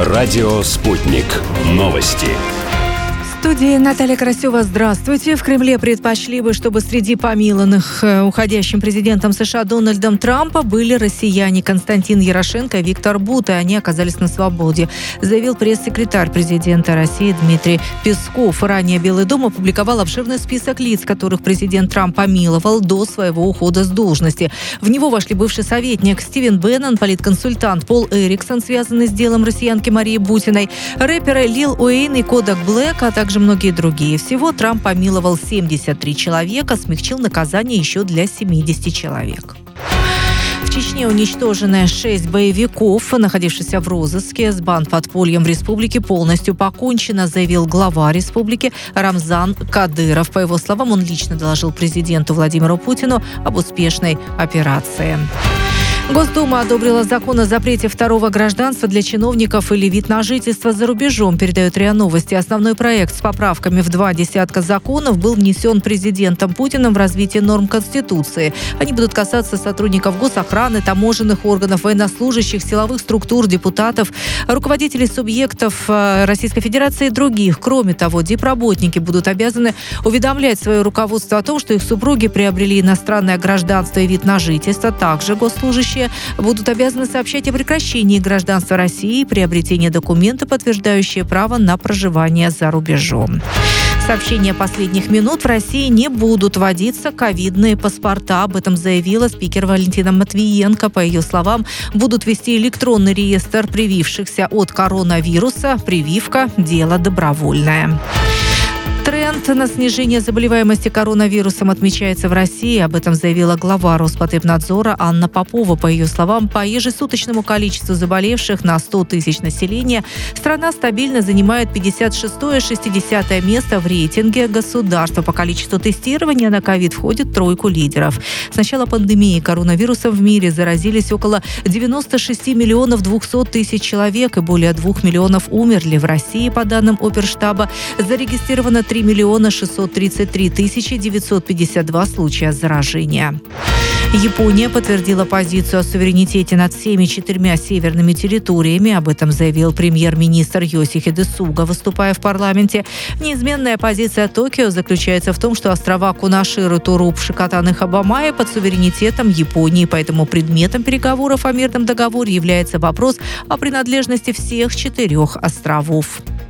Радио «Спутник». Новости. В студии Наталья Красева. Здравствуйте. В Кремле предпочли бы, чтобы среди помилованных уходящим президентом США Дональдом Трампом были россияне Константин Ярошенко и Виктор Бута. Они оказались на свободе, заявил пресс-секретарь президента России Дмитрий Песков. Ранее Белый дом опубликовал обширный список лиц, которых президент Трамп помиловал до своего ухода с должности. В него вошли бывший советник Стивен Беннон, политконсультант Пол Эриксон, связанный с делом россиянки Марии Бутиной, рэперы Лил Уэйн и Кодак Блэк, а также многие другие. Всего Трамп помиловал 73 человека, смягчил наказание еще для 70 человек. В Чечне уничтожены 6 боевиков, находившихся в розыске. С бандподпольем в республике полностью покончено, заявил глава республики Рамзан Кадыров. По его словам, он лично доложил президенту Владимиру Путину об успешной операции. Госдума одобрила закон о запрете второго гражданства для чиновников или вид на жительство за рубежом, передает РИА Новости. Основной проект с поправками в 2 десятка законов был внесен президентом Путиным в развитие норм Конституции. Они будут касаться сотрудников госохраны, таможенных органов, военнослужащих, силовых структур, депутатов, руководителей субъектов Российской Федерации и других. Кроме того, дипработники будут обязаны уведомлять свое руководство о том, что их супруги приобрели иностранное гражданство и вид на жительство. Также госслужащие будут обязаны сообщать о прекращении гражданства России и приобретении документа, подтверждающие право на проживание за рубежом. Сообщения последних минут: в России не будут вводиться ковидные паспорта. Об этом заявила спикер Валентина Матвиенко. По ее словам, будут вести электронный реестр привившихся от коронавируса. Прививка – дело добровольное. Тренд на снижение заболеваемости коронавирусом отмечается в России. Об этом заявила глава Роспотребнадзора Анна Попова. По ее словам, по ежесуточному количеству заболевших на 100 тысяч населения страна стабильно занимает 56-60 место в рейтинге государства. По количеству тестирования на ковид входит в тройку лидеров. С начала пандемии коронавирусом в мире заразились около 96 миллионов 200 тысяч человек и более 2 миллионов умерли. В России, по данным Оперштаба, зарегистрировано 3 миллиона 633 тысячи 952 случая заражения. Япония подтвердила позицию о суверенитете над всеми 4 северными территориями. Об этом заявил премьер-министр Йосихиде Суга, выступая в парламенте. Неизменная позиция Токио заключается в том, что острова Кунаширу, Туру, Пшикотан и Хабамая под суверенитетом Японии. Поэтому предметом переговоров о мирном договоре является вопрос о принадлежности всех 4 островов.